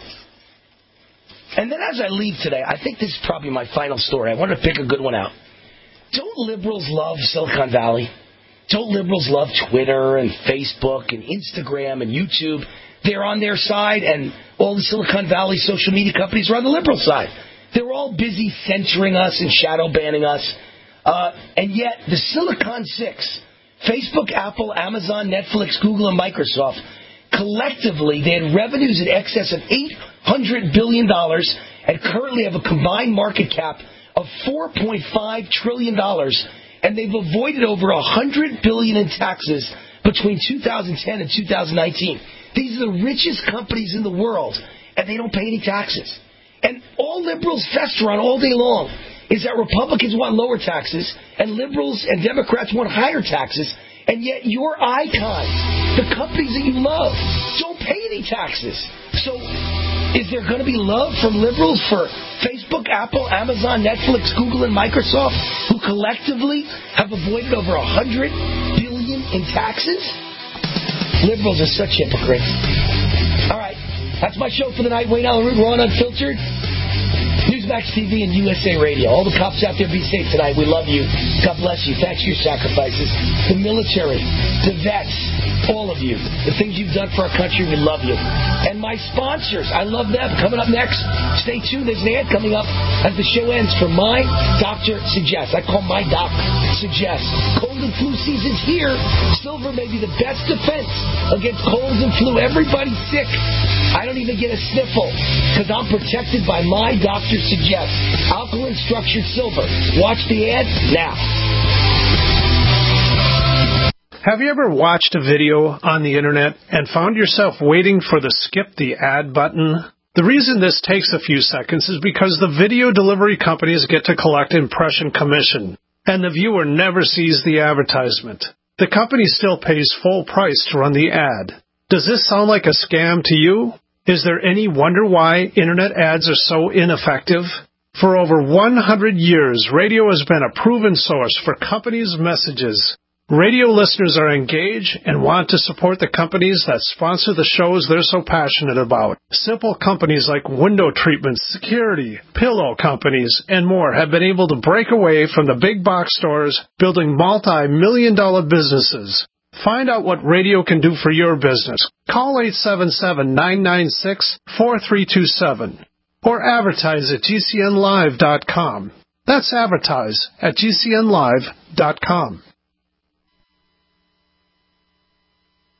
and then as I leave today, I think this is probably my final story. I want to pick a good one out. Don't liberals love Silicon Valley? Don't liberals love Twitter and Facebook and Instagram and YouTube? They're on their side, and all the Silicon Valley social media companies are on the liberal side. They're all busy censoring us and shadow banning us. Uh, and yet, the Silicon Six, Facebook, Apple, Amazon, Netflix, Google, and Microsoft, collectively, they had revenues in excess of eight hundred billion dollars and currently have a combined market cap of four point five trillion dollars. And they've avoided over one hundred billion dollars in taxes between two thousand ten and two thousand nineteen. These are the richest companies in the world, and they don't pay any taxes. And all liberals fester on all day long is that Republicans want lower taxes, and liberals and Democrats want higher taxes, and yet your icons, the companies that you love, don't pay any taxes. So is there going to be love from liberals for Facebook, Apple, Amazon, Netflix, Google, and Microsoft, who collectively have avoided over one hundred billion dollars in taxes? Liberals are such hypocrites. All right, that's my show for the night. Wayne Allyn Root, Raw and Unfiltered. Newsmax T V and U S A Radio. All the cops out there, be safe tonight. We love you. God bless you. Thanks for your sacrifices. The military, the vets, all of you. The things you've done for our country, we love you. And my sponsors, I love them. Coming up next, stay tuned. There's an ad coming up as the show ends for My Doctor Suggests. I call My Doc Suggests. Cold and flu season's here. Silver may be the best defense against colds and flu. Everybody's sick. I don't even get a sniffle because I'm protected by My Doctor Suggests. Alkaline structured silver. Watch the ad now. Have you ever watched a video on the internet and found yourself waiting for the skip the ad button? The reason this takes a few seconds is because the video delivery companies get to collect impression commission, and the viewer never sees the advertisement. The company still pays full price to run the ad. Does this sound like a scam to you? Is there any wonder why internet ads are so ineffective? For over one hundred years, radio has been a proven source for companies' messages. Radio listeners are engaged and want to support the companies that sponsor the shows they're so passionate about. Simple companies like window treatments, security, pillow companies, and more have been able to break away from the big box stores, building multi-million dollar businesses. Find out what radio can do for your business. Call eight seven seven, nine nine six, four three two seven or advertise at G C N live dot com. That's advertise at G C N live dot com.